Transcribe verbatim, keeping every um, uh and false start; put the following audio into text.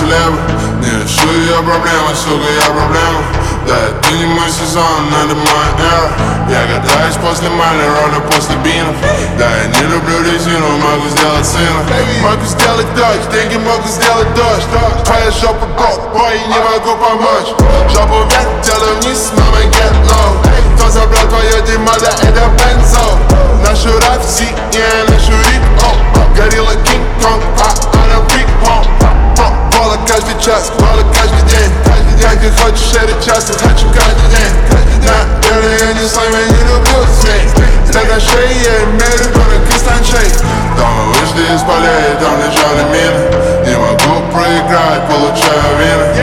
королева. Не решу ее проблемы, сука, я проблема. Да, ты не мой сезон, надо мой эра. Я катаюсь после Майли, роллю после бинов. Да, я не люблю резину, могу сделать сына. Могу сделать дождь, деньги могу сделать дождь. Твоя жопа бог, бой, не могу помочь. Жопу вверх, делаю вниз, мама, get low. Кто забрал твое дерьмо, да это бензо. Нашу раф, си, yeah, нашу рип, о. Горилла, Кинг-Конг, а она пик-понг. Бола каждый час, бола каждый день. Как ты хочешь, это часто, хочу каждый день. Наверное, я не слайм, я не люблю змей. Так на шее я имею ребенок из танчей. Дома вышли из полей, там лежали мины. Не могу проиграть, получаю вины.